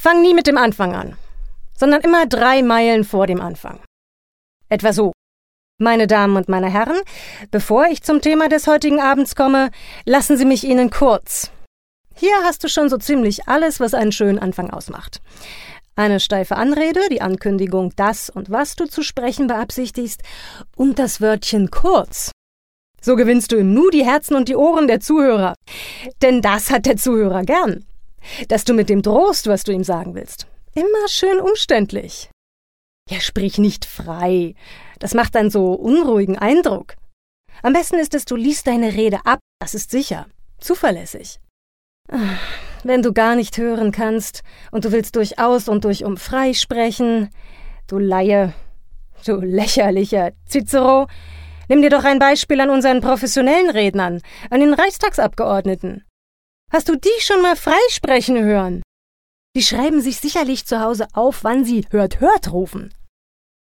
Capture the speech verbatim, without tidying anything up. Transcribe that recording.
Fang nie mit dem Anfang an, sondern immer drei Meilen vor dem Anfang. Etwa so. Meine Damen und meine Herren, bevor ich zum Thema des heutigen Abends komme, lassen Sie mich Ihnen kurz. Hier hast du schon so ziemlich alles, was einen schönen Anfang ausmacht. Eine steife Anrede, die Ankündigung, das und was du zu sprechen beabsichtigst und das Wörtchen kurz. So gewinnst du im Nu die Herzen und die Ohren der Zuhörer. Denn das hat der Zuhörer gern. Dass du mit dem drohst, was du ihm sagen willst. Immer schön umständlich. Ja, sprich nicht frei. Das macht einen so unruhigen Eindruck. Am besten ist es, du liest deine Rede ab. Das ist sicher. Zuverlässig. Wenn du gar nicht hören kannst und du willst durchaus und durchum frei sprechen, du Laie, du lächerlicher Cicero, nimm dir doch ein Beispiel an unseren professionellen Rednern, an den Reichstagsabgeordneten. Hast du die schon mal freisprechen hören? Die schreiben sich sicherlich zu Hause auf, wann sie hört, hört rufen.